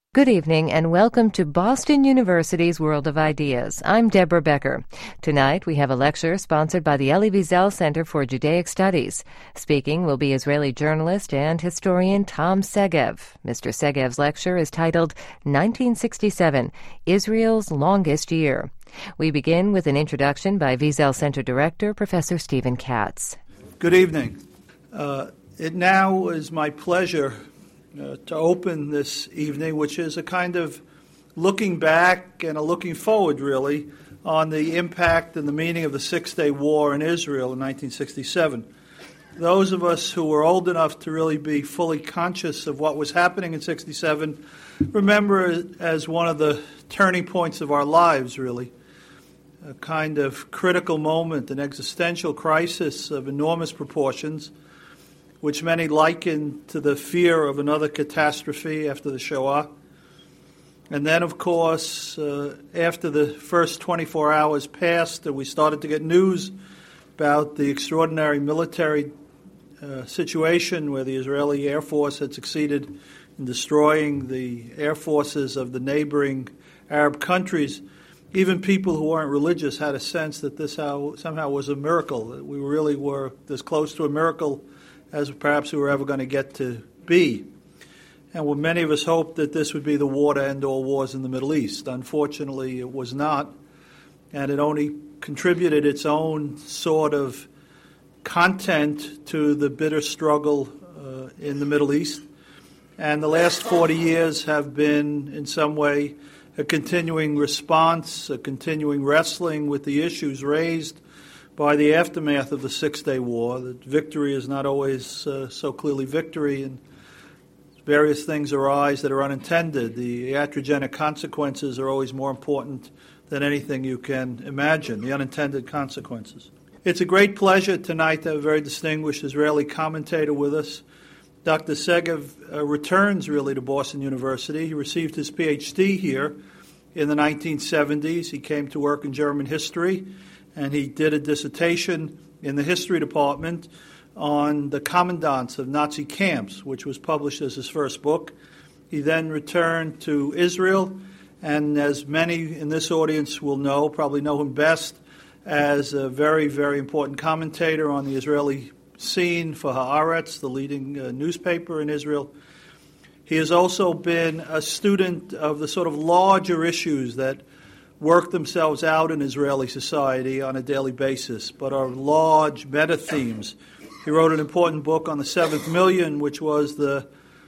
Good evening and welcome to Boston University's World of Ideas. I'm Deborah Becker. Tonight we have a lecture sponsored by the Elie Wiesel Center for Judaic Studies. Speaking will be Israeli journalist and historian Tom Segev. Mr. Segev's lecture is titled 1967, Israel's Longest Year. We begin with an introduction by Wiesel Center Director, Professor Stephen Katz. Good evening. It now is my pleasure to open this evening, which is a kind of looking back and a looking forward, really, on the impact and the meaning of the Six-Day War in Israel in 1967. Those of us who were old enough to really be fully conscious of what was happening in 67 remember it as one of the turning points of our lives, really, a kind of critical moment, an existential crisis of enormous proportions, which many liken to the fear of another catastrophe after the Shoah. And then, of course, after the first 24 hours passed, we started to get news about the extraordinary military situation where the Israeli Air Force had succeeded in destroying the air forces of the neighboring Arab countries. Even people who weren't religious had a sense that this somehow was a miracle, that we really were this close to a miracle as perhaps we were ever going to get to be. And many of us hoped that this would be the war to end all wars in the Middle East. Unfortunately, it was not, and it only contributed its own sort of content to the bitter struggle in the Middle East. And the last 40 years have been, in some way, a continuing response, a continuing wrestling with the issues raised by the aftermath of the Six-Day War. That victory is not always so clearly victory, and various things arise that are unintended. The iatrogenic consequences are always more important than anything you can imagine, the unintended consequences. It's a great pleasure tonight to have a very distinguished Israeli commentator with us. Dr. Segev returns really to Boston University. He received his PhD here in the 1970s. He came to work in German history, and he did a dissertation in the history department on the commandants of Nazi camps, which was published as his first book. He then returned to Israel, and as many in this audience will know, probably know him best as a very, very important commentator on the Israeli scene for Haaretz, the leading newspaper in Israel. He has also been a student of the sort of larger issues that work themselves out in Israeli society on a daily basis, but are large meta-themes. He wrote an important book on the Seventh Million, which was a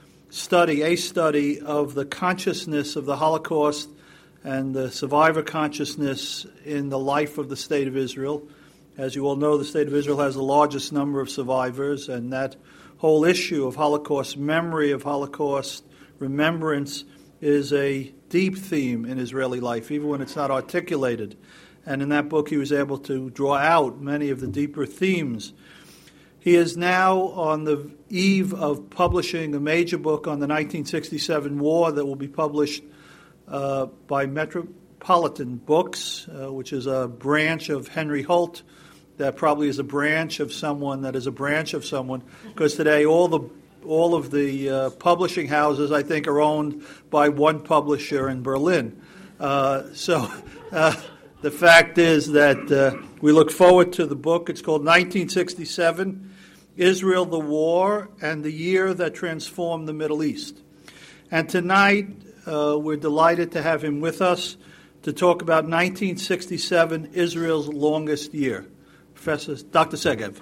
study of the consciousness of the Holocaust and the survivor consciousness in the life of the State of Israel. As you all know, the State of Israel has the largest number of survivors, and that whole issue of Holocaust memory, of Holocaust remembrance, is a deep theme in Israeli life, even when it's not articulated. And in that book, he was able to draw out many of the deeper themes. He is now on the eve of publishing a major book on the 1967 war that will be published by Metropolitan Books, which is a branch of Henry Holt, that probably is a branch of someone that is a branch of someone, because today all of the publishing houses, I think, are owned by one publisher in Berlin. So the fact is that we look forward to the book. It's called 1967, Israel, the War, and the Year That Transformed the Middle East. And tonight we're delighted to have him with us to talk about 1967, Israel's longest year. Professor Dr. Segev.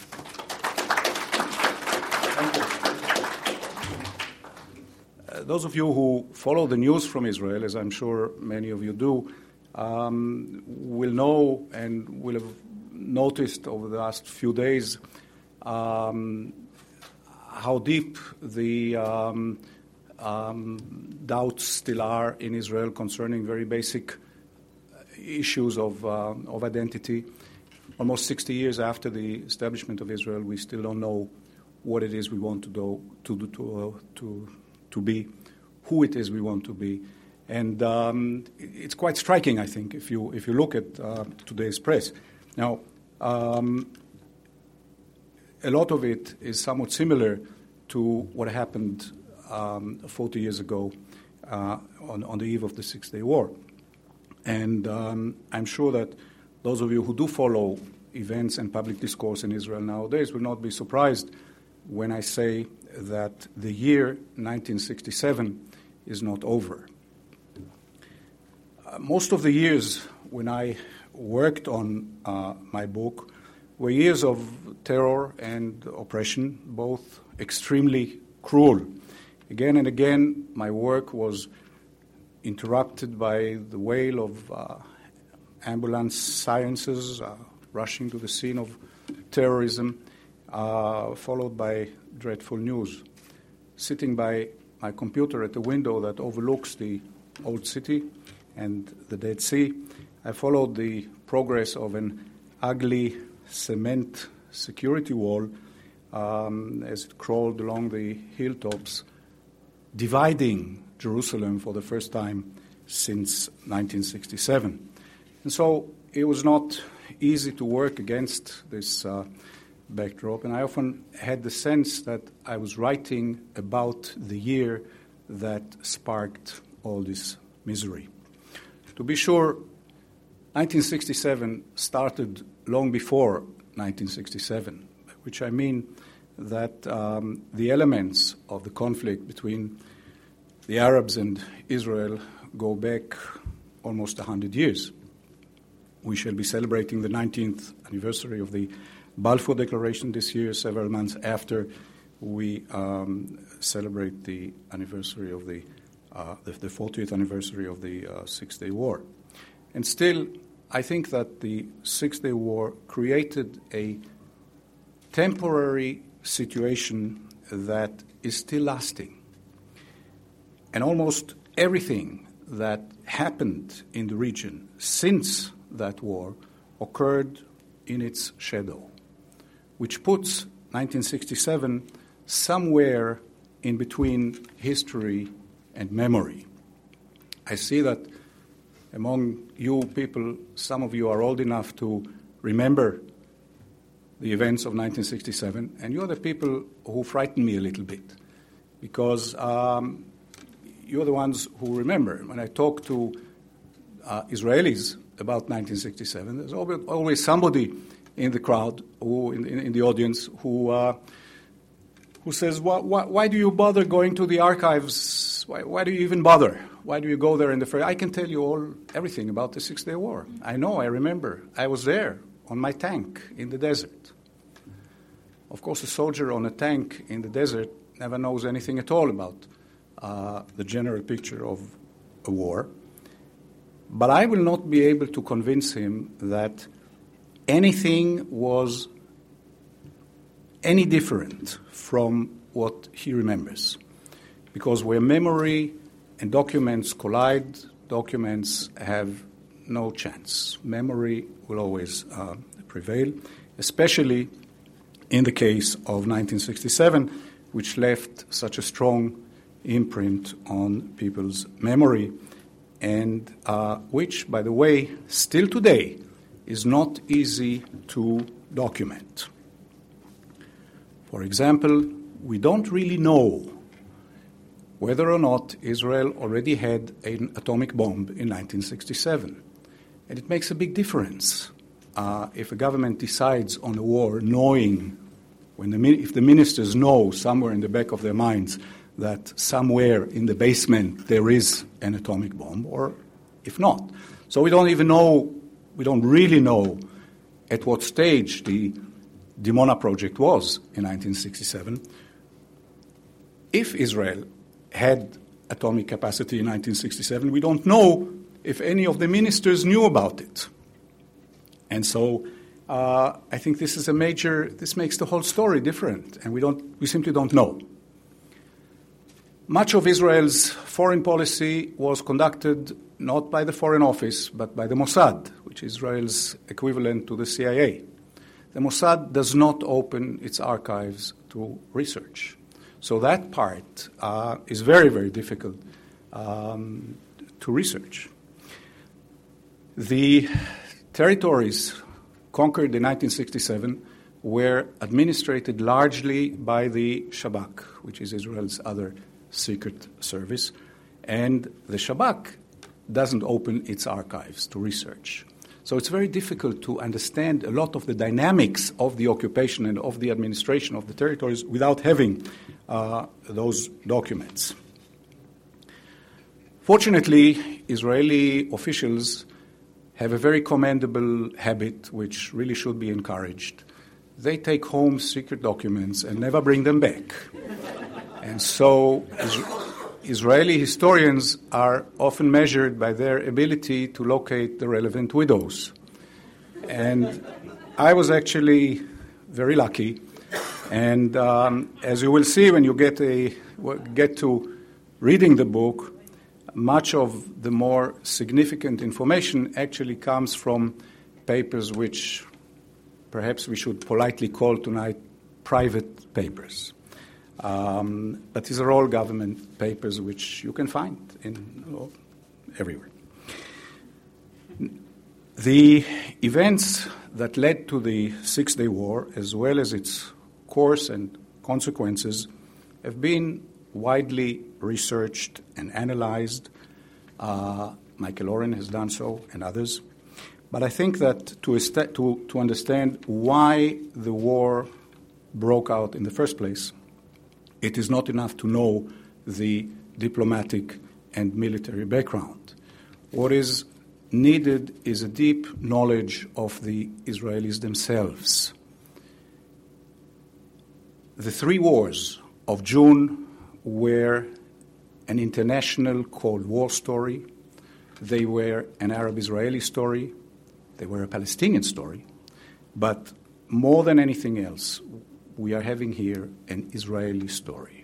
Those of you who follow the news from Israel, as I'm sure many of you do, will know and will have noticed over the last few days how deep the doubts still are in Israel concerning very basic issues of identity. Almost 60 years after the establishment of Israel, we still don't know what it is we want to be, who it is we want to be, and it's quite striking, I think, if you look at today's press. Now, a lot of it is somewhat similar to what happened 40 years ago on the eve of the Six-Day War. And I'm sure that those of you who do follow events and public discourse in Israel nowadays will not be surprised when I say that the year 1967 is not over. Most of the years when I worked on my book were years of terror and oppression, both extremely cruel. Again and again, my work was interrupted by the wail of ambulance sirences rushing to the scene of terrorism, followed by dreadful news. Sitting by my computer at the window that overlooks the old city and the Dead Sea, I followed the progress of an ugly cement security wall as it crawled along the hilltops, dividing Jerusalem for the first time since 1967. And so it was not easy to work against this backdrop, and I often had the sense that I was writing about the year that sparked all this misery. To be sure, 1967 started long before 1967, by which I mean that the elements of the conflict between the Arabs and Israel go back almost 100 years. We shall be celebrating the 19th anniversary of the Balfour Declaration this year, several months after we celebrate the anniversary of the 40th anniversary of the Six-Day War. And still, I think that the Six-Day War created a temporary situation that is still lasting. And almost everything that happened in the region since that war occurred in its shadow, which puts 1967 somewhere in between history and memory. I see that among you people, some of you are old enough to remember the events of 1967, and you're the people who frighten me a little bit, because you're the ones who remember. When I talk to Israelis about 1967, there's always somebody in the crowd, who in the audience, who says, why do you bother going to the archives? Why do you even bother? Why do you go there in the first? I can tell you everything about the Six-Day War. I know, I remember. I was there on my tank in the desert. Of course, a soldier on a tank in the desert never knows anything at all about the general picture of a war. But I will not be able to convince him that anything was any different from what he remembers. Because where memory and documents collide, documents have no chance. Memory will always prevail, especially in the case of 1967, which left such a strong imprint on people's memory, and which, by the way, still today is not easy to document. For example, we don't really know whether or not Israel already had an atomic bomb in 1967. And it makes a big difference if a government decides on a war knowing, if the ministers know somewhere in the back of their minds that somewhere in the basement there is an atomic bomb, or if not. So we don't really know at what stage the Dimona project was in 1967. If Israel had atomic capacity in 1967, we don't know if any of the ministers knew about it. And so I think this makes the whole story different, and we simply don't know. Much of Israel's foreign policy was conducted not by the Foreign Office, but by the Mossad, which is Israel's equivalent to the CIA. The Mossad does not open its archives to research. So that part is very, very difficult to research. The territories conquered in 1967 were administrated largely by the Shabak, which is Israel's other secret service, and the Shabak doesn't open its archives to research. So it's very difficult to understand a lot of the dynamics of the occupation and of the administration of the territories without having those documents. Fortunately, Israeli officials have a very commendable habit which really should be encouraged. They take home secret documents and never bring them back. And so Israeli historians are often measured by their ability to locate the relevant widows. And I was actually very lucky. And as you will see when you get to reading the book, much of the more significant information actually comes from papers which perhaps we should politely call tonight private papers. But these are all government papers which you can find everywhere. The events that led to the Six-Day War, as well as its course and consequences, have been widely researched and analyzed. Michael Oren has done so, and others. But I think that to understand why the war broke out in the first place, it is not enough to know the diplomatic and military background. What is needed is a deep knowledge of the Israelis themselves. The three wars of June were an international Cold War story. They were an Arab-Israeli story. They were a Palestinian story. But more than anything else, we are having here an Israeli story.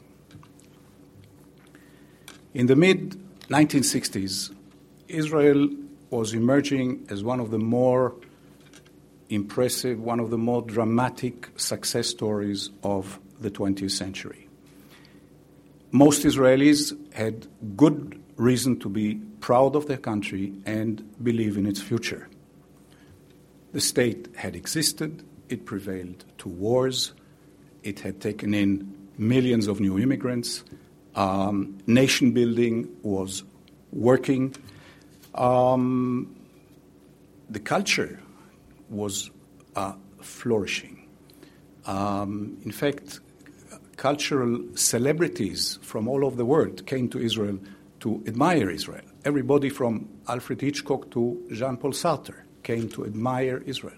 In the mid-1960s, Israel was emerging as one of the more impressive, one of the more dramatic success stories of the 20th century. Most Israelis had good reason to be proud of their country and believe in its future. The state had existed, it prevailed two wars, it had taken in millions of new immigrants, nation building was working, the culture was flourishing. In fact, cultural celebrities from all over the world came to Israel to admire Israel. Everybody from Alfred Hitchcock to Jean-Paul Sartre came to admire Israel.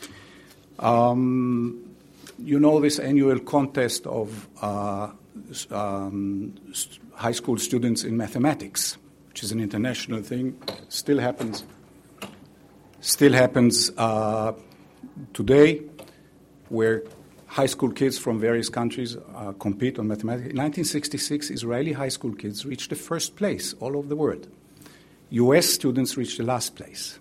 You know this annual contest of high school students in mathematics, which is an international thing, still happens today, where high school kids from various countries compete on mathematics. In 1966, Israeli high school kids reached the first place all over the world. U.S. students reached the last place.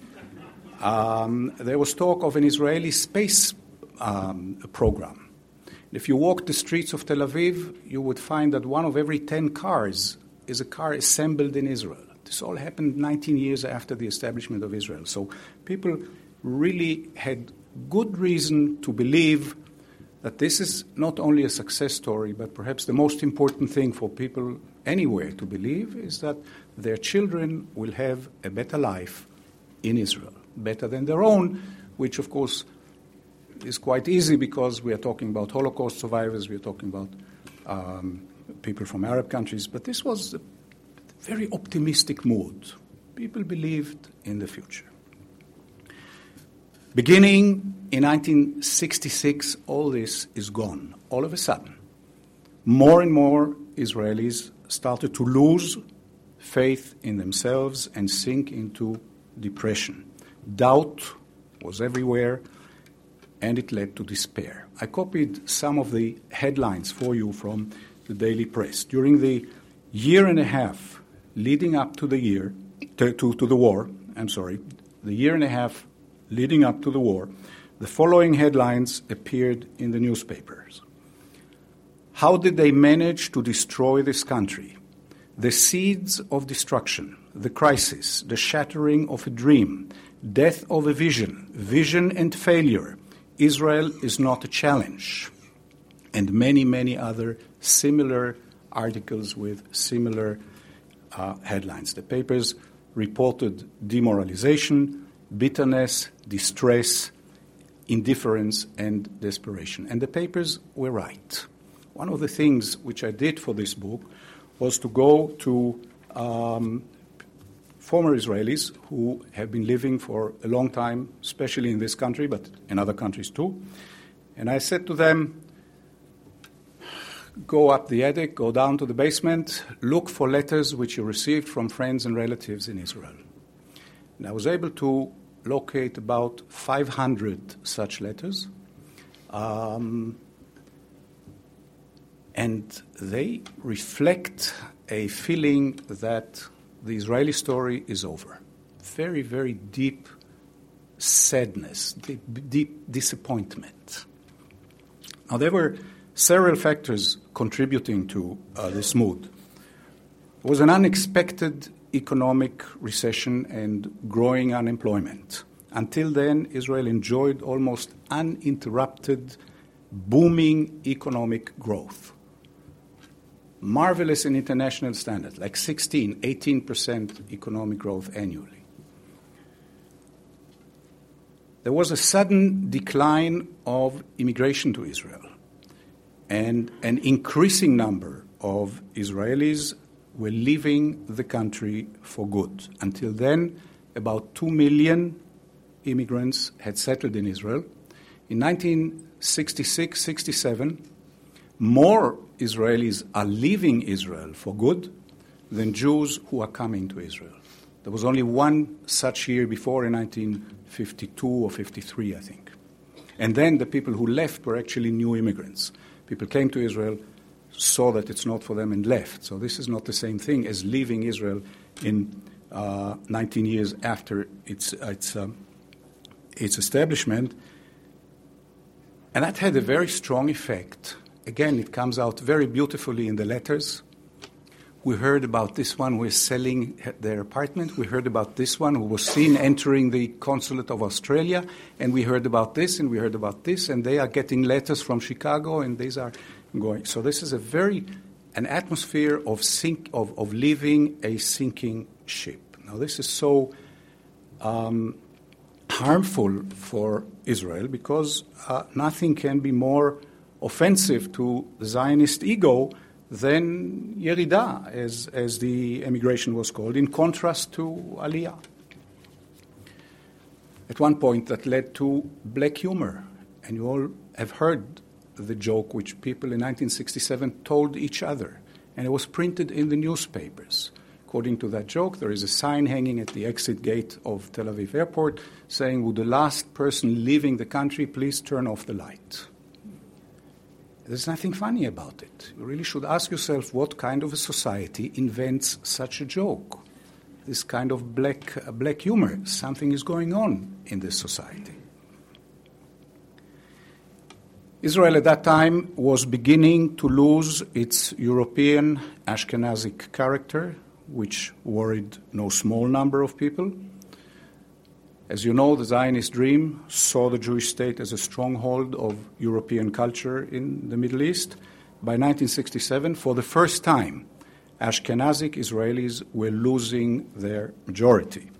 There was talk of an Israeli space program. If you walked the streets of Tel Aviv, you would find that one of every 10 cars is a car assembled in Israel. This all happened 19 years after the establishment of Israel. So people really had good reason to believe that this is not only a success story, but perhaps the most important thing for people anywhere to believe is that their children will have a better life in Israel, better than their own, which of course is quite easy because we are talking about Holocaust survivors, we are talking about people from Arab countries, but this was a very optimistic mood. People believed in the future. Beginning in 1966, all this is gone. All of a sudden, more and more Israelis started to lose faith in themselves and sink into depression. Doubt was everywhere, and it led to despair. I copied some of the headlines for you from the daily press. During the year and a half leading up to the war, the year and a half leading up to the war, the following headlines appeared in the newspapers. How did they manage to destroy this country? The seeds of destruction, the crisis, the shattering of a dream, death of a vision, vision and failure. Israel is not a challenge. And many, many other similar articles with similar headlines. The papers reported demoralization, bitterness, distress, indifference, and desperation. And the papers were right. One of the things which I did for this book was to go to former Israelis who have been living for a long time, especially in this country, but in other countries too. And I said to them, go up the attic, go down to the basement, look for letters which you received from friends and relatives in Israel. And I was able to locate about 500 such letters. And they reflect a feeling that the Israeli story is over. Very, very deep sadness, deep disappointment. Now, there were several factors contributing to this mood. It was an unexpected economic recession and growing unemployment. Until then, Israel enjoyed almost uninterrupted, booming economic growth. Marvelous in international standards, like 18% economic growth annually. There was a sudden decline of immigration to Israel, and an increasing number of Israelis were leaving the country for good. Until then, about 2 million immigrants had settled in Israel. In 1966-67, more Israelis are leaving Israel for good than Jews who are coming to Israel. There was only one such year before in 1952 or 53, I think. And then the people who left were actually new immigrants. People came to Israel, saw that it's not for them, and left. So this is not the same thing as leaving Israel in 19 years after its establishment. And that had a very strong effect. Again, it comes out very beautifully in the letters. We heard about this one who is selling their apartment. We heard about this one who was seen entering the consulate of Australia. And we heard about this, and we heard about this. And they are getting letters from Chicago, and these are going. So this is an atmosphere of leaving a sinking ship. Now, this is so harmful for Israel because nothing can be more offensive to the Zionist ego than Yerida, as the emigration was called, in contrast to Aliyah. At one point, that led to black humor. And you all have heard the joke which people in 1967 told each other. And it was printed in the newspapers. According to that joke, there is a sign hanging at the exit gate of Tel Aviv airport saying, would the last person leaving the country please turn off the light? There's nothing funny about it. You really should ask yourself what kind of a society invents such a joke. This kind of black humor. Something is going on in this society. Israel at that time was beginning to lose its European Ashkenazic character, which worried no small number of people. As you know, the Zionist dream saw the Jewish state as a stronghold of European culture in the Middle East. By 1967, for the first time, Ashkenazic Israelis were losing their majority.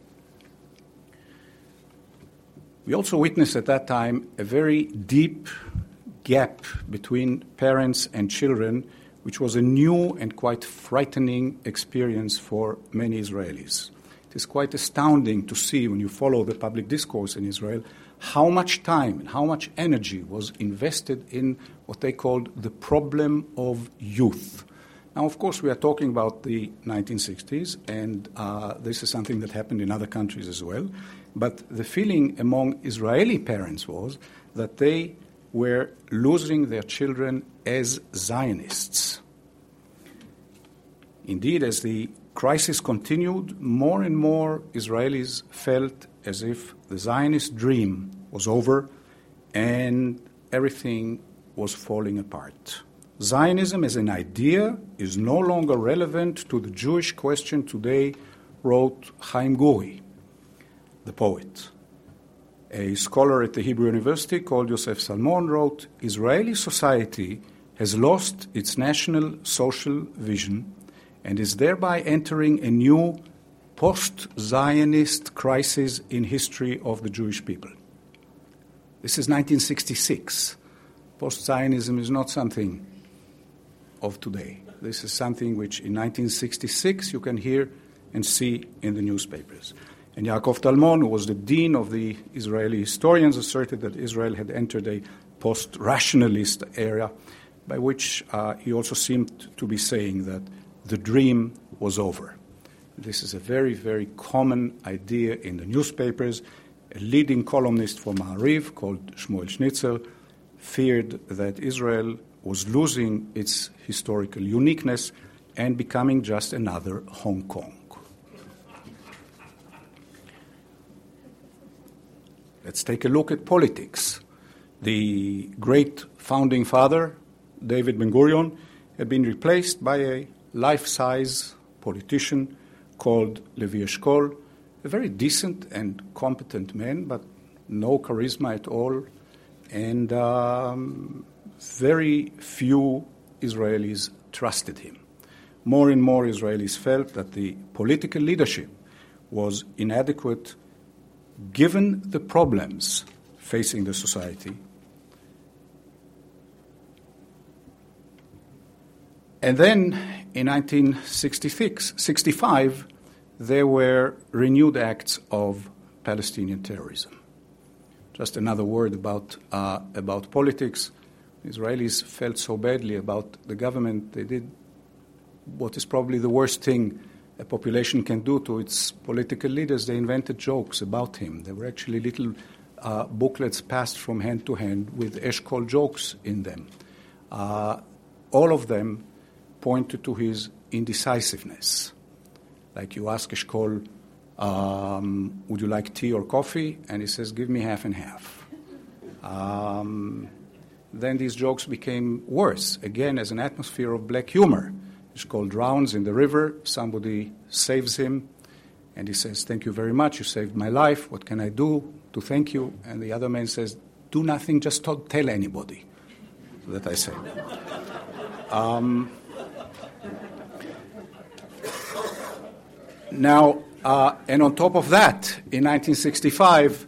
We also witnessed at that time a very deep gap between parents and children, which was a new and quite frightening experience for many Israelis. It is quite astounding to see, when you follow the public discourse in Israel, how much time and how much energy was invested in what they called the problem of youth. Now, of course, we are talking about the 1960s, and this is something that happened in other countries as well. But the feeling among Israeli parents was that they were losing their children as Zionists. Indeed, as the crisis continued, more and more Israelis felt as if the Zionist dream was over and everything was falling apart. Zionism as an idea is no longer relevant to the Jewish question today, wrote Chaim Guri, the poet. A scholar at the Hebrew University called Yosef Salmon wrote, Israeli society has lost its national social vision and is thereby entering a new post-Zionist crisis in history of the Jewish people. This is 1966. Post-Zionism is not something of today. This is something which in 1966 you can hear and see in the newspapers. And Yaakov Talmon, who was the dean of the Israeli historians, asserted that Israel had entered a post-rationalist era, by which he also seemed to be saying that the dream was over. This is a very, very common idea in the newspapers. A leading columnist for Ma'ariv called Shmuel Schnitzel feared that Israel was losing its historical uniqueness and becoming just another Hong Kong. Let's take a look at politics. The great founding father, David Ben-Gurion, had been replaced by a life-size politician called Levi Eshkol, a very decent and competent man, but no charisma at all, and very few Israelis trusted him. More and more Israelis felt that the political leadership was inadequate given the problems facing the society. And then in 1965, there were renewed acts of Palestinian terrorism. Just another word about politics. Israelis felt so badly about the government, they did what is probably the worst thing a population can do to its political leaders. They invented jokes about him. There were actually little booklets passed from hand to hand with Eshkol jokes in them. All of them pointed to his indecisiveness. Like you ask Eshkol, would you like tea or coffee? And he says, give me half and half. Then these jokes became worse, again as an atmosphere of black humor. Eshkol drowns in the river, somebody saves him, and he says, thank you very much, you saved my life, what can I do to thank you? And the other man says, do nothing, just don't tell anybody. So that I say. Now, and on top of that, in 1965,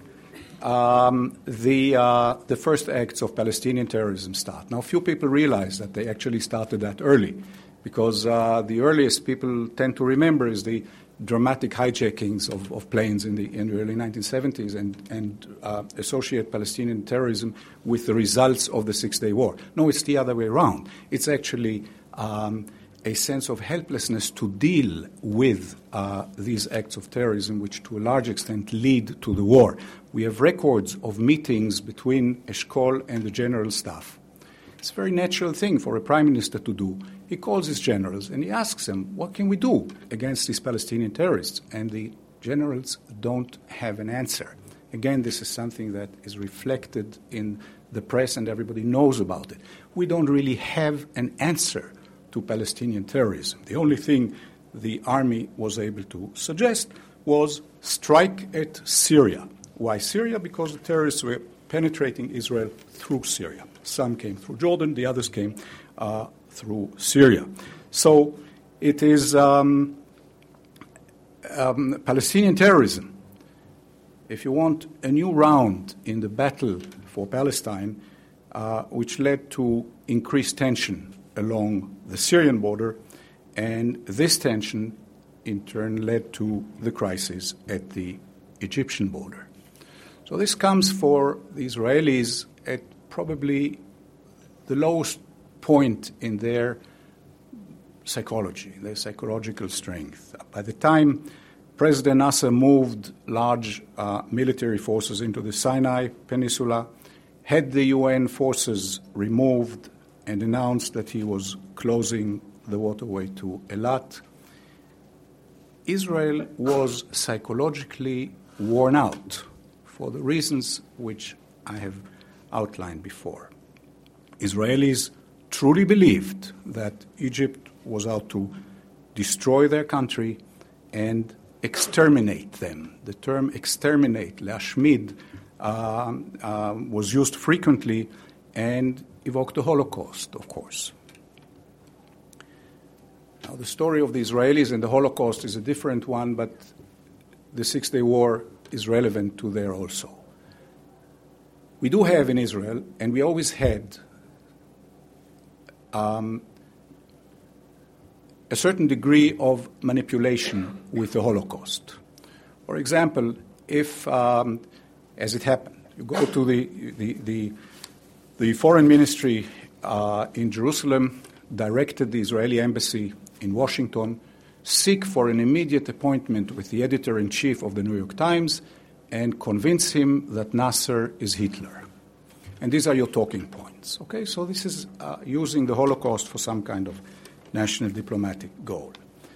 the first acts of Palestinian terrorism start. Now, few people realize that they actually started that early, because the earliest people tend to remember is the dramatic hijackings of planes in the early 1970s and associate Palestinian terrorism with the results of the Six-Day War. No, it's the other way around. It's actually a sense of helplessness to deal with these acts of terrorism, which to a large extent lead to the war. We have records of meetings between Eshkol and the general staff. It's a very natural thing for a prime minister to do. He calls his generals and he asks them, what can we do against these Palestinian terrorists? And the generals don't have an answer. Again, this is something that is reflected in the press and everybody knows about it. We don't really have an answer to Palestinian terrorism. The only thing the army was able to suggest was strike at Syria. Why Syria? Because the terrorists were penetrating Israel through Syria. Some came through Jordan, the others came through Syria. So it is Palestinian terrorism. If you want a new round in the battle for Palestine, which led to increased tension along the Syrian border, and this tension in turn led to the crisis at the Egyptian border. So this comes for the Israelis at probably the lowest point in their psychology, their psychological strength. By the time President Nasser moved large military forces into the Sinai Peninsula, had the UN forces removed and announced that he was closing the waterway to Eilat, Israel was psychologically worn out for the reasons which I have outlined before. Israelis truly believed that Egypt was out to destroy their country and exterminate them. The term exterminate, leashmid, was used frequently, and evoke the Holocaust, of course. Now, the story of the Israelis and the Holocaust is a different one, but the Six-Day War is relevant to there also. We do have in Israel, and we always had, a certain degree of manipulation with the Holocaust. For example, if, as it happened, you go to the foreign ministry in Jerusalem, directed the Israeli embassy in Washington, seek for an immediate appointment with the editor-in-chief of the New York Times and convince him that Nasser is Hitler. And these are your talking points. Okay, so this is using the Holocaust for some kind of national diplomatic goal.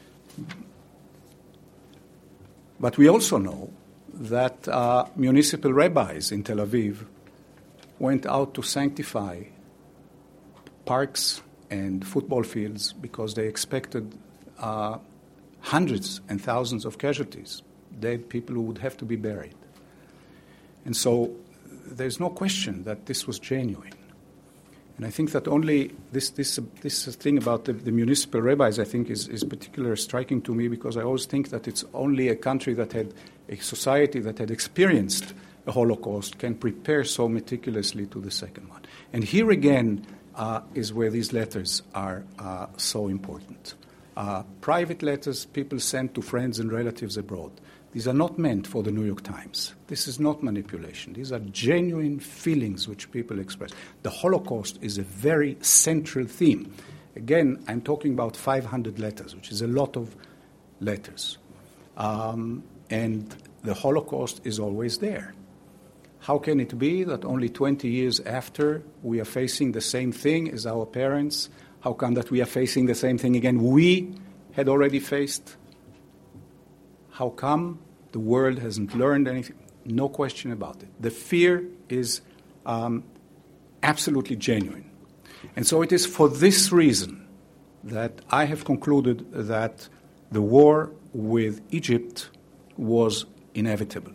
But we also know that municipal rabbis in Tel Aviv went out to sanctify parks and football fields because they expected hundreds and thousands of casualties, dead people who would have to be buried. And so there's no question that this was genuine. And I think that only this thing about the municipal rabbis, I think, is particularly striking to me because I always think that it's only a country that had a society that had experienced a Holocaust can prepare so meticulously to the second one. And here again is where these letters are so important. Private letters people send to friends and relatives abroad. These are not meant for the New York Times. This is not manipulation. These are genuine feelings which people express. The Holocaust is a very central theme. Again, I'm talking about 500 letters, which is a lot of letters. And the Holocaust is always there. How can it be that only 20 years after we are facing the same thing as our parents? How come that we are facing the same thing again we had already faced? How come the world hasn't learned anything? No question about it. The fear is absolutely genuine. And so it is for this reason that I have concluded that the war with Egypt was inevitable.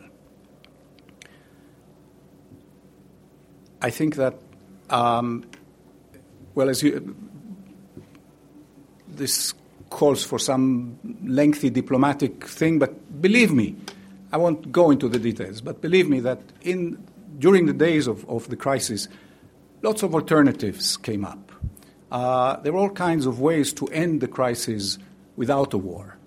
I think that, this calls for some lengthy diplomatic thing, but believe me, I won't go into the details, but believe me that during the days of the crisis, lots of alternatives came up. There were all kinds of ways to end the crisis without a war.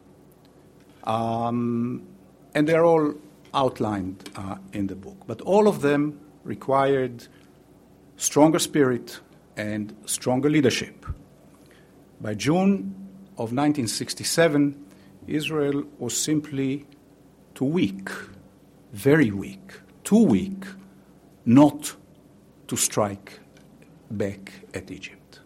And they're all outlined in the book. But all of them required stronger spirit and stronger leadership. By June of 1967, Israel was simply too weak, very weak, too weak not to strike back at Egypt.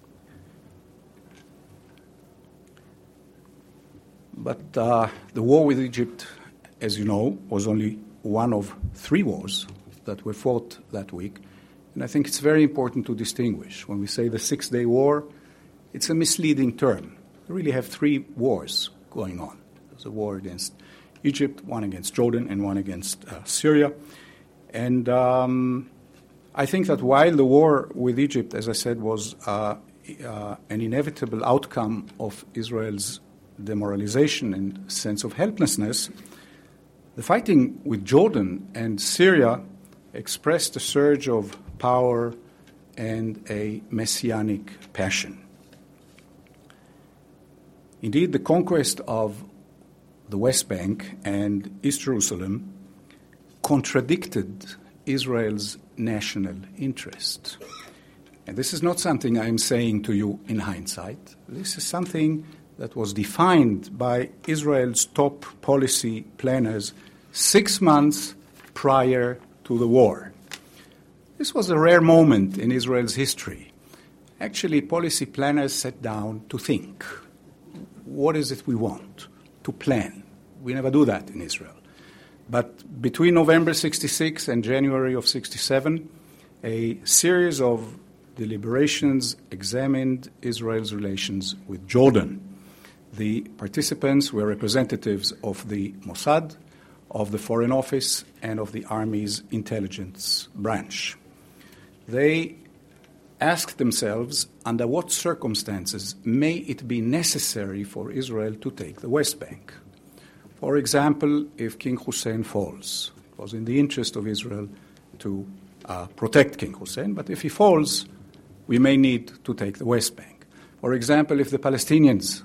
But the war with Egypt, as you know, was only one of 3 wars that were fought that week. And I think it's very important to distinguish. When we say the Six-Day War, it's a misleading term. We really have 3 wars going on. There's a war against Egypt, one against Jordan, and one against Syria. And I think that while the war with Egypt, as I said, was an inevitable outcome of Israel's demoralization and sense of helplessness, the fighting with Jordan and Syria expressed a surge of power and a messianic passion. Indeed, the conquest of the West Bank and East Jerusalem contradicted Israel's national interest. And this is not something I'm saying to you in hindsight. This is something that was defined by Israel's top policy planners 6 months prior to the war. This was a rare moment in Israel's history. Actually, policy planners sat down to think. What is it we want? To plan. We never do that in Israel. But between November 66 and January of 67, a series of deliberations examined Israel's relations with Jordan. The participants were representatives of the Mossad, of the Foreign Office, and of the Army's intelligence branch. They asked themselves under what circumstances may it be necessary for Israel to take the West Bank. For example, if King Hussein falls, it was in the interest of Israel to protect King Hussein, but if he falls, we may need to take the West Bank. For example, if the Palestinians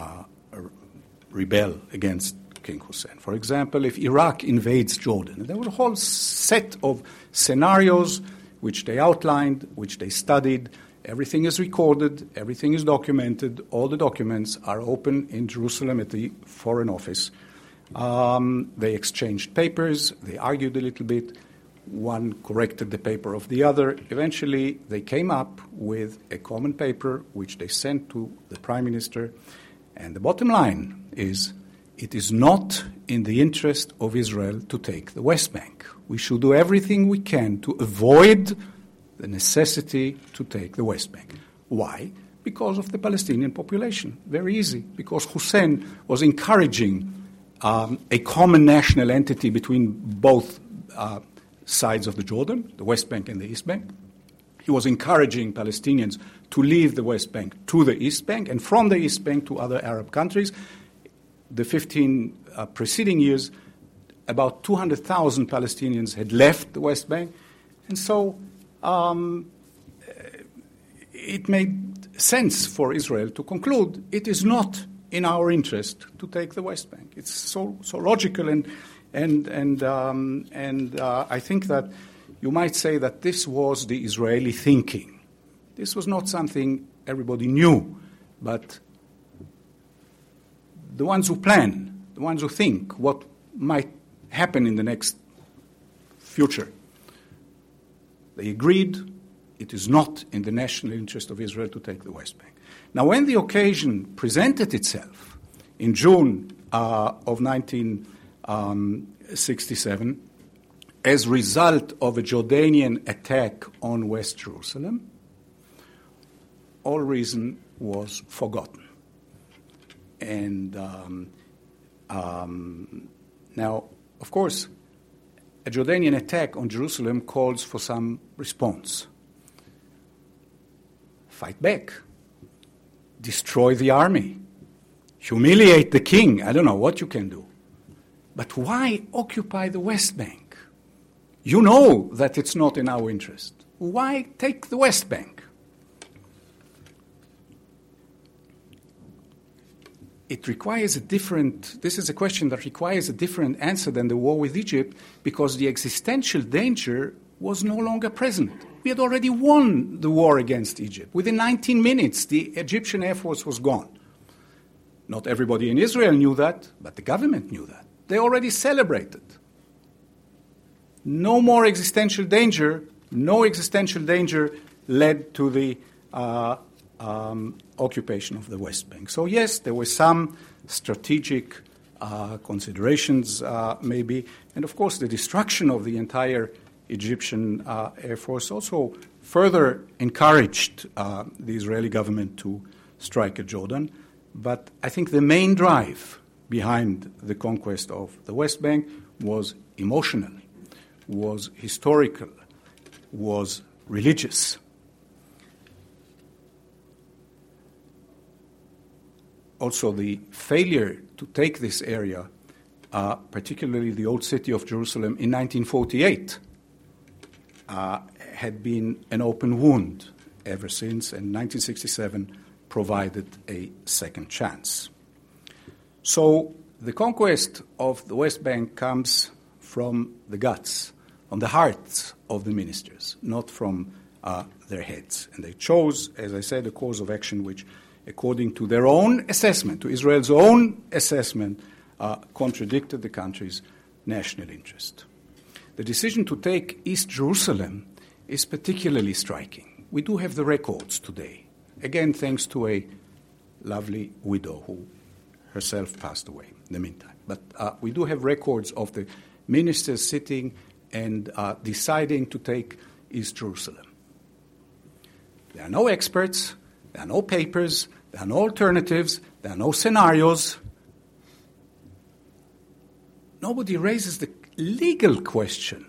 rebel against King Hussein. For example, if Iraq invades Jordan. There were a whole set of scenarios which they outlined, which they studied. Everything is recorded, everything is documented. All the documents are open in Jerusalem at the Foreign Office. They exchanged papers, they argued a little bit. One corrected the paper of the other. Eventually, they came up with a common paper which they sent to the Prime Minister. And the bottom line is, it is not in the interest of Israel to take the West Bank. We should do everything we can to avoid the necessity to take the West Bank. Why? Because of the Palestinian population. Very easy. Because Hussein was encouraging a common national entity between both sides of the Jordan, the West Bank and the East Bank. He was encouraging Palestinians to leave the West Bank to the East Bank, and from the East Bank to other Arab countries. The 15 preceding years, about 200,000 Palestinians had left the West Bank, and so it made sense for Israel to conclude it is not in our interest to take the West Bank. It's so logical, and I think that you might say that this was the Israeli thinking. This was not something everybody knew, but the ones who plan, the ones who think what might happen in the next future, they agreed it is not in the national interest of Israel to take the West Bank. Now, when the occasion presented itself in June of 1967, as a result of a Jordanian attack on West Jerusalem, all reason was forgotten. And now, of course, a Jordanian attack on Jerusalem calls for some response. Fight back. Destroy the army. Humiliate the king. I don't know what you can do. But why occupy the West Bank? You know that it's not in our interest. Why take the West Bank? It requires this is a question that requires a different answer than the war with Egypt, because the existential danger was no longer present. We had already won the war against Egypt. Within 19 minutes, the Egyptian Air Force was gone. Not everybody in Israel knew that, but the government knew that. They already celebrated. No more existential danger. No existential danger led to the occupation of the West Bank. So yes, there were some strategic considerations maybe, and of course the destruction of the entire Egyptian Air Force also further encouraged the Israeli government to strike at Jordan. But I think the main drive behind the conquest of the West Bank was emotional, was historical, was religious. Also, the failure to take this area, particularly the old city of Jerusalem, in 1948, had been an open wound ever since, and 1967 provided a second chance. So the conquest of the West Bank comes from the guts, from the hearts of the ministers, not from their heads. And they chose, as I said, a course of action which, according to their own assessment, to Israel's own assessment, contradicted the country's national interest. The decision to take East Jerusalem is particularly striking. We do have the records today, again thanks to a lovely widow who herself passed away in the meantime. But we do have records of the ministers sitting and deciding to take East Jerusalem. There are no experts, there are no papers, there are no alternatives, there are no scenarios. Nobody raises the legal question.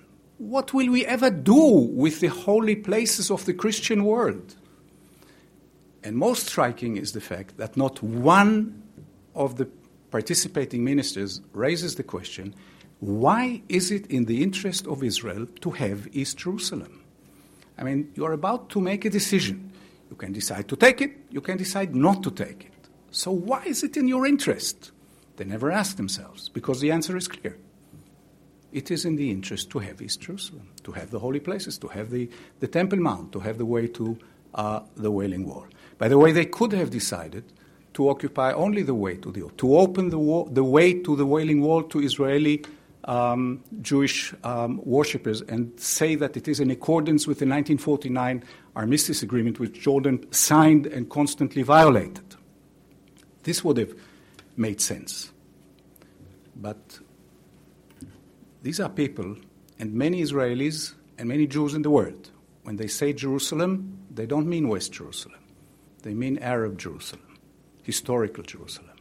what will we ever do with the holy places of the Christian world? And most striking is the fact that not one of the participating ministers raises the question, why is it in the interest of Israel to have East Jerusalem? I mean, you're about to make a decision. You can decide to take it, you can decide not to take it. So why is it in your interest? They never ask themselves, because the answer is clear. It is in the interest to have East Jerusalem, to have the holy places, to have the Temple Mount, to have the way to the Wailing Wall. By the way, they could have decided to occupy only the way to open the way to the Wailing Wall to Israeli Jewish worshippers and say that it is in accordance with the 1949 Armistice Agreement, which Jordan signed and constantly violated. This would have made sense. But these are people, and many Israelis and many Jews in the world, when they say Jerusalem, they don't mean West Jerusalem. They mean Arab Jerusalem, historical Jerusalem.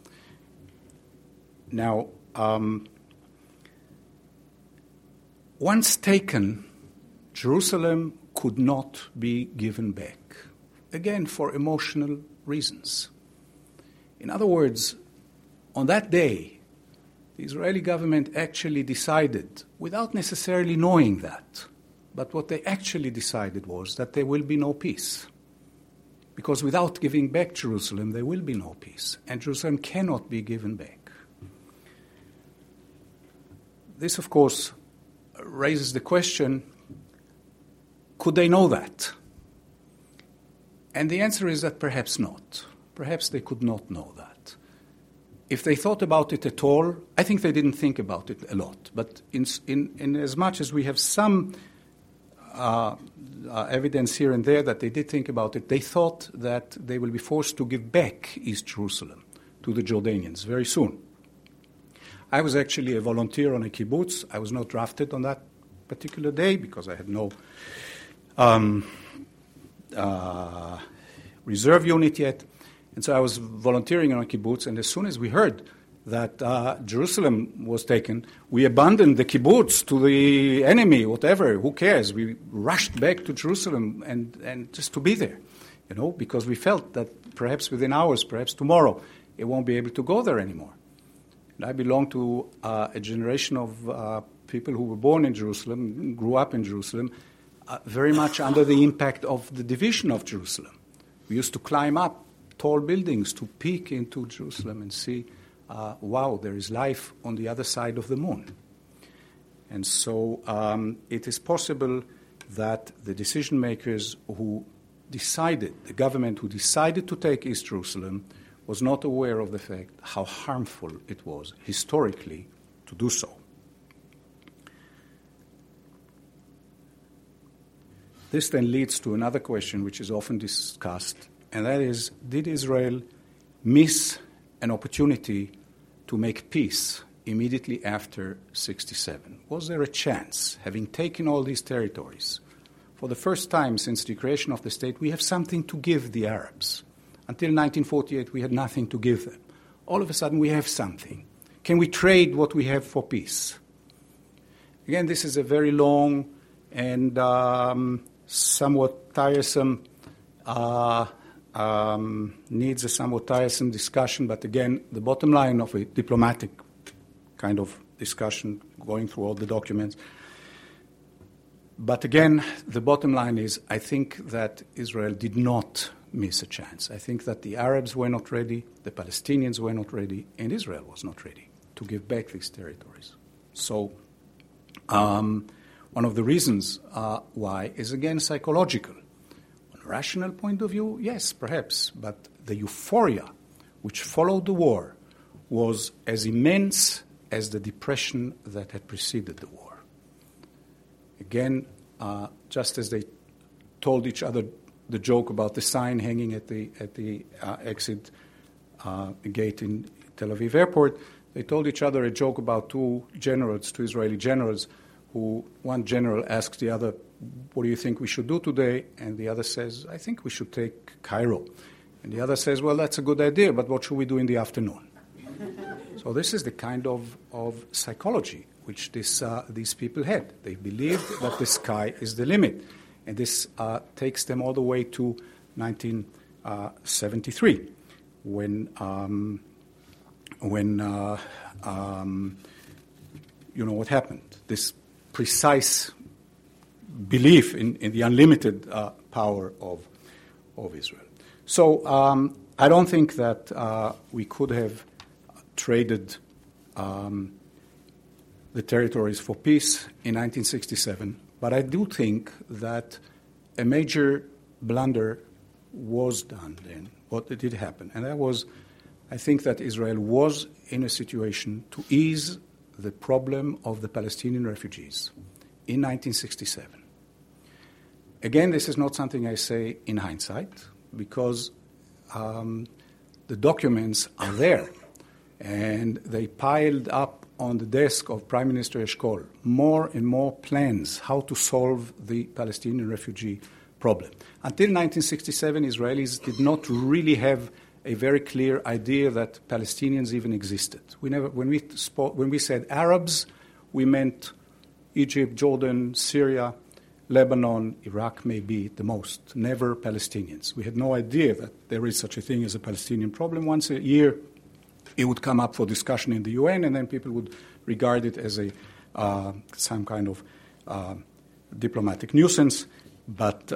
Now, once taken, Jerusalem could not be given back, again, for emotional reasons. In other words, on that day, the Israeli government actually decided, without necessarily knowing that, but what they actually decided was that there will be no peace. Because without giving back Jerusalem, there will be no peace, and Jerusalem cannot be given back. This, of course, raises the question, could they know that? And the answer is that perhaps not. Perhaps they could not know that. If they thought about it at all, I think they didn't think about it a lot. But in as much as we have some evidence here and there that they did think about it, they thought that they will be forced to give back East Jerusalem to the Jordanians very soon. I was actually a volunteer on a kibbutz. I was not drafted on that particular day because I had no reserve unit yet. And so I was volunteering on a kibbutz, and as soon as we heard that Jerusalem was taken, we abandoned the kibbutz to the enemy, whatever, who cares? We rushed back to Jerusalem and just to be there, because we felt that perhaps within hours, perhaps tomorrow, it won't be able to go there anymore. And I belong to a generation of people who were born in Jerusalem, grew up in Jerusalem, very much under the impact of the division of Jerusalem. We used to climb up tall buildings to peek into Jerusalem and see, wow, there is life on the other side of the moon. And so it is possible that the decision makers who decided, the government who decided to take East Jerusalem, was not aware of the fact how harmful it was historically to do so. This then leads to another question which is often discussed, and that is, did Israel miss an opportunity to make peace immediately after 1967? Was there a chance, having taken all these territories, for the first time since the creation of the state, we have something to give the Arabs? Until 1948, we had nothing to give them. All of a sudden, we have something. Can we trade what we have for peace? Again, this is a very long and somewhat tiresome, needs a somewhat tiresome discussion, but again, the bottom line of a diplomatic kind of discussion, going through all the documents. But again, the bottom line is, I think that Israel did not miss a chance. I think that the Arabs were not ready, the Palestinians were not ready, and Israel was not ready to give back these territories. So one of the reasons why is, again, psychological. On a rational point of view, yes, perhaps, but the euphoria which followed the war was as immense as the depression that had preceded the war. Again, just as they told each other the joke about the sign hanging at the exit gate in Tel Aviv airport, they told each other a joke about two Israeli generals, who one general asks the other, what do you think we should do today? And the other says, I think we should take Cairo. And the other says, well, that's a good idea, but what should we do in the afternoon? So this is the kind of psychology which these people had. They believed that the sky is the limit. And this takes them all the way to 1973, when you know what happened. This precise belief in the unlimited power of Israel. So I don't think that we could have traded the territories for peace in 1967, but I do think that a major blunder was done then, what did happen. And that was, I think that Israel was in a situation to ease the problem of the Palestinian refugees in 1967. Again, this is not something I say in hindsight, because the documents are there, and they piled up on the desk of Prime Minister Eshkol more and more plans how to solve the Palestinian refugee problem. Until 1967, Israelis did not really have a very clear idea that Palestinians even existed. When we said Arabs, we meant Egypt, Jordan, Syria, Lebanon, Iraq, maybe the most, never Palestinians. We had no idea that there is such a thing as a Palestinian problem. Once a year, it would come up for discussion in the UN, and then people would regard it as some kind of diplomatic nuisance. But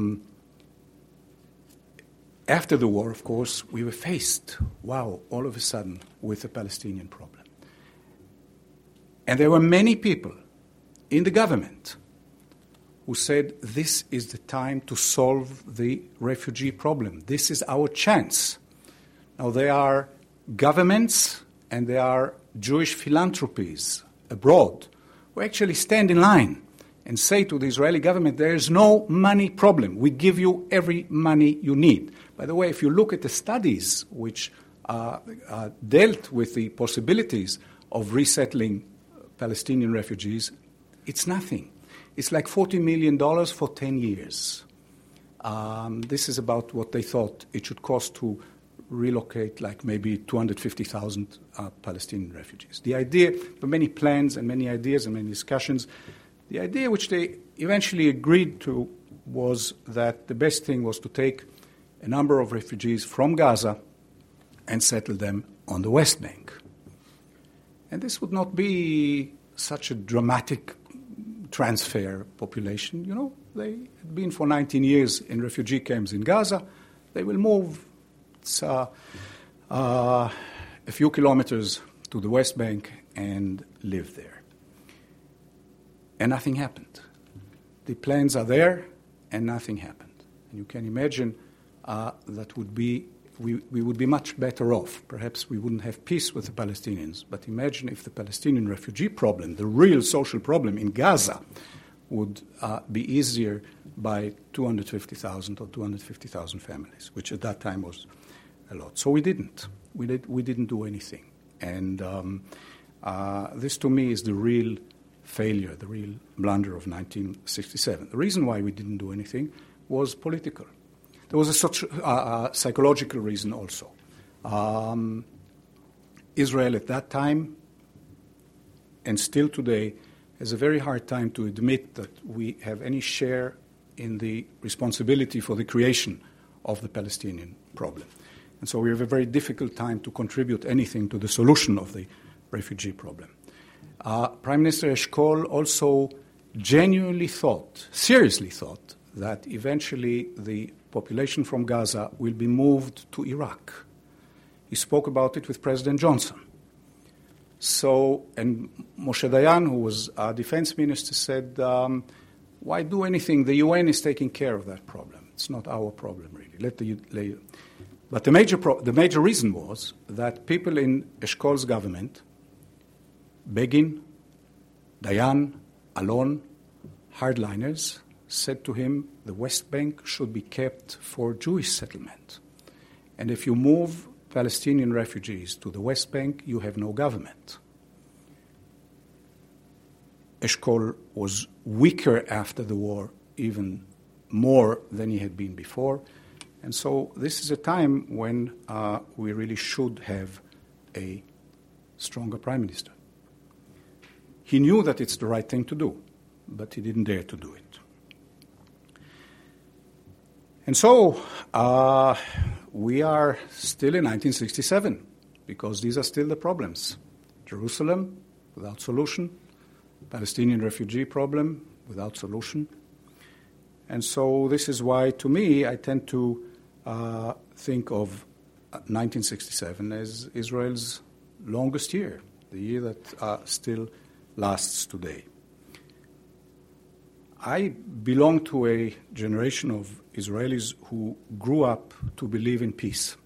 after the war, of course, we were faced, all of a sudden, with a Palestinian problem. And there were many people in the government who said, this is the time to solve the refugee problem. This is our chance. Now, there are governments and there are Jewish philanthropies abroad who actually stand in line and say to the Israeli government, there is no money problem. We give you every money you need. By the way, if you look at the studies which dealt with the possibilities of resettling Palestinian refugees, it's nothing. It's like $40 million for 10 years. This is about what they thought it should cost to relocate like maybe 250,000 Palestinian refugees. The idea, there were many plans and many ideas and many discussions. The idea which they eventually agreed to was that the best thing was to take a number of refugees from Gaza and settle them on the West Bank. And this would not be such a dramatic transfer population. You know, they had been for 19 years in refugee camps in Gaza. They will move a few kilometers to the West Bank and live there. And nothing happened. The plans are there, and nothing happened. And you can imagine that would be we would be much better off. Perhaps we wouldn't have peace with the Palestinians, but imagine if the Palestinian refugee problem, the real social problem in Gaza, would be easier by 250,000 or 250,000 families, which at that time was a lot. So we didn't. We didn't do anything. And this, to me, is the real failure, the real blunder of 1967. The reason why we didn't do anything was political. There was a psychological reason also. Israel at that time, and still today, has a very hard time to admit that we have any share in the responsibility for the creation of the Palestinian problem. And so we have a very difficult time to contribute anything to the solution of the refugee problem. Prime Minister Eshkol also genuinely thought, seriously thought, that eventually the population from Gaza will be moved to Iraq. He spoke about it with President Johnson. So, and Moshe Dayan, who was our defense minister, said, why do anything? The UN is taking care of that problem. It's not our problem, really. But the major reason was that people in Eshkol's government, Begin, Dayan, Alon, hardliners, said to him, the West Bank should be kept for Jewish settlement. And if you move Palestinian refugees to the West Bank, you have no government. Eshkol was weaker after the war, even more than he had been before. And so this is a time when we really should have a stronger prime minister. He knew that it's the right thing to do, but he didn't dare to do it. And so we are still in 1967, because these are still the problems. Jerusalem, without solution. Palestinian refugee problem, without solution. And so this is why, to me, I tend to think of 1967 as Israel's longest year, the year that still lasts today. I belong to a generation of Israelis who grew up to believe in peace.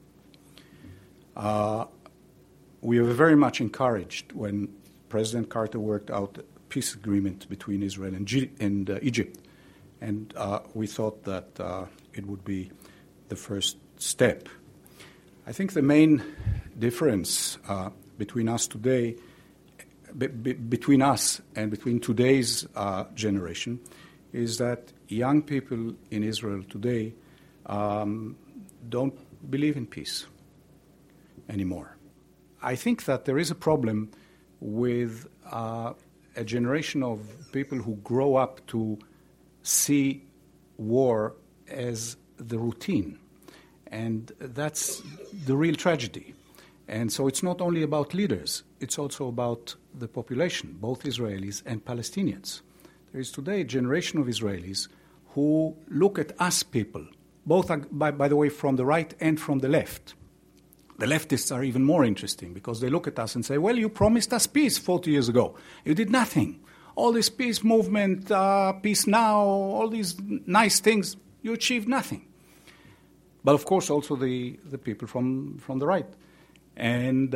We were very much encouraged when President Carter worked out a peace agreement between Israel and Egypt. And we thought that it would be the first step. I think the main difference between us today, between us and between today's generation, is that young people in Israel today don't believe in peace anymore. I think that there is a problem with a generation of people who grow up to see war as the routine. And that's the real tragedy. And so it's not only about leaders, it's also about the population, both Israelis and Palestinians. There is today a generation of Israelis who look at us people, both, by the way, from the right and from the left. The leftists are even more interesting because they look at us and say, well, you promised us peace 40 years ago. You did nothing. All this peace movement, peace now, all these nice things, you achieved nothing. But, of course, also the people from the right. And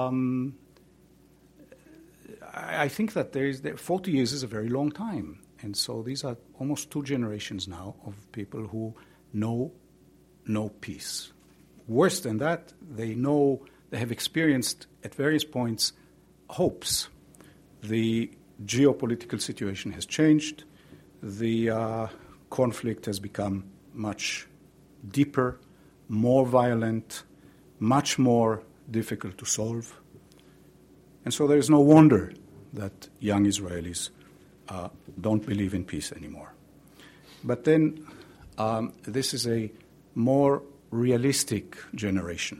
I think that 40 years is a very long time. And so these are almost two generations now of people who know no peace. Worse than that, they have experienced at various points hopes. The geopolitical situation has changed. The conflict has become much deeper, more violent, much more difficult to solve. And so there is no wonder that young Israelis don't believe in peace anymore. But then this is a more realistic generation,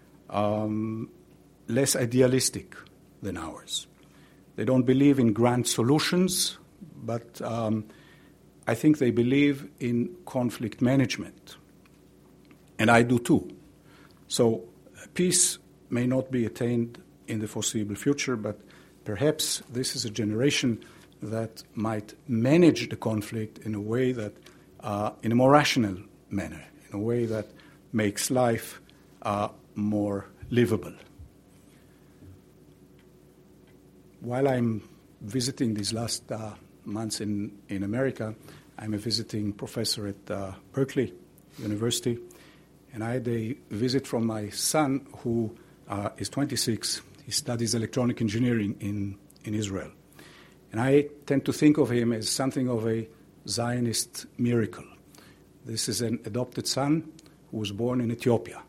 less idealistic than ours. They don't believe in grand solutions, but I think they believe in conflict management. And I do too. So peace may not be attained in the foreseeable future, but perhaps this is a generation that might manage the conflict in a way that, in a more rational manner, in a way that makes life more livable. While I'm visiting these last months in America, I'm a visiting professor at Berkeley University, and I had a visit from my son who is 26. He studies electronic engineering in Israel. And I tend to think of him as something of a Zionist miracle. This is an adopted son who was born in Ethiopia.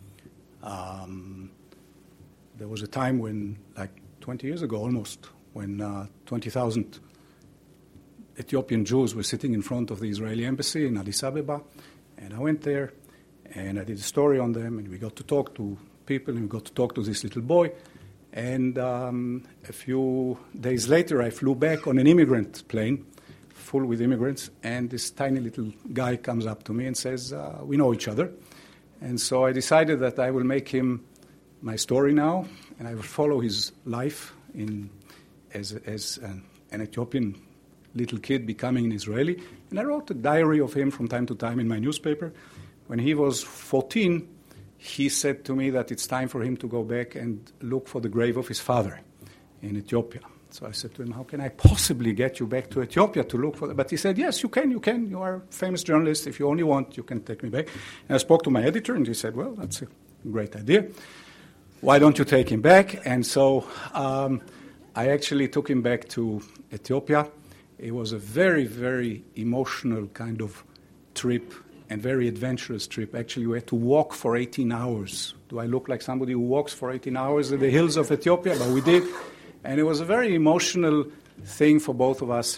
There was a time when, like 20 years ago almost, when 20,000 Ethiopian Jews were sitting in front of the Israeli embassy in Addis Ababa. And I went there, and I did a story on them, and we got to talk to people, and we got to talk to this little boy. And a few days later, I flew back on an immigrant plane, full with immigrants, and this tiny little guy comes up to me and says, we know each other. And so I decided that I will make him my story now, and I will follow his life as an Ethiopian little kid becoming an Israeli. And I wrote a diary of him from time to time in my newspaper. When he was 14, he said to me that it's time for him to go back and look for the grave of his father in Ethiopia. So I said to him, how can I possibly get you back to Ethiopia to look for that? But he said, yes, you can. You are a famous journalist. If you only want, you can take me back. And I spoke to my editor, and he said, well, that's a great idea. Why don't you take him back? And so I actually took him back to Ethiopia. It was a very, very emotional kind of trip and very adventurous trip. Actually, we had to walk for 18 hours. Do I look like somebody who walks for 18 hours in the hills of Ethiopia? But we did. And it was a very emotional thing for both of us.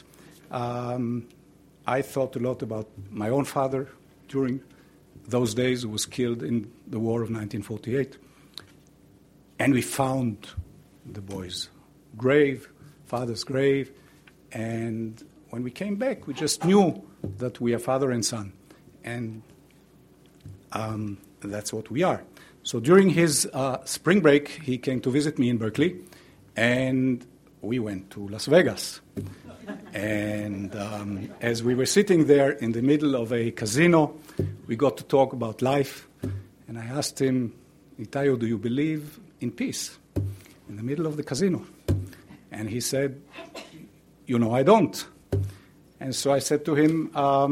I thought a lot about my own father during those days, who was killed in the war of 1948. And we found the boy's grave, father's grave, and when we came back, we just knew that we are father and son, and that's what we are. So during his spring break, he came to visit me in Berkeley, and we went to Las Vegas. And as we were sitting there in the middle of a casino, we got to talk about life, and I asked him, Itayo, do you believe in peace? In the middle of the casino. And he said, I don't. And so I said to him,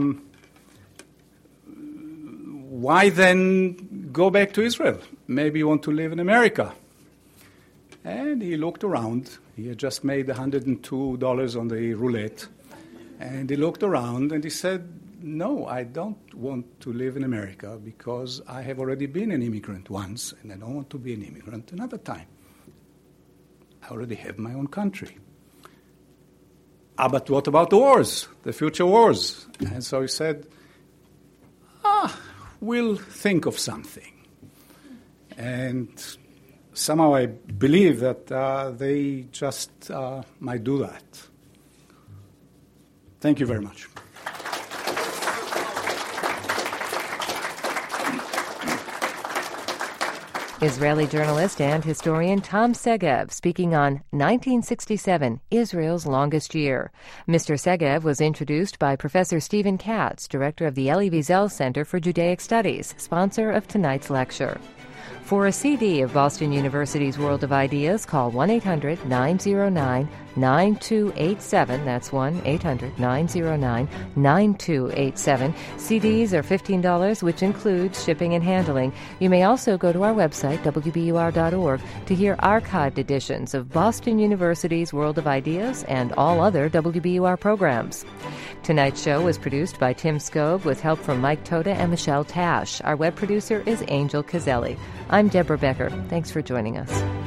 why then go back to Israel? Maybe you want to live in America. And he looked around. He had just made $102 on the roulette. And he looked around and he said, no, I don't want to live in America because I have already been an immigrant once and I don't want to be an immigrant another time. I already have my own country. But what about the wars, the future wars? And so he said, we'll think of something. And somehow I believe that they just might do that. Thank you very much. Israeli journalist and historian Tom Segev speaking on 1967, Israel's longest year. Mr. Segev was introduced by Professor Stephen Katz, director of the Elie Wiesel Center for Judaic Studies, sponsor of tonight's lecture. For a CD of Boston University's World of Ideas, call 1-800-909-9287. That's 1-800-909-9287. CDs are $15, which includes shipping and handling. You may also go to our website, WBUR.org, to hear archived editions of Boston University's World of Ideas and all other WBUR programs. Tonight's show was produced by Tim Scobe with help from Mike Toda and Michelle Tash. Our web producer is Angel Cazelli. I'm Deborah Becker. Thanks for joining us.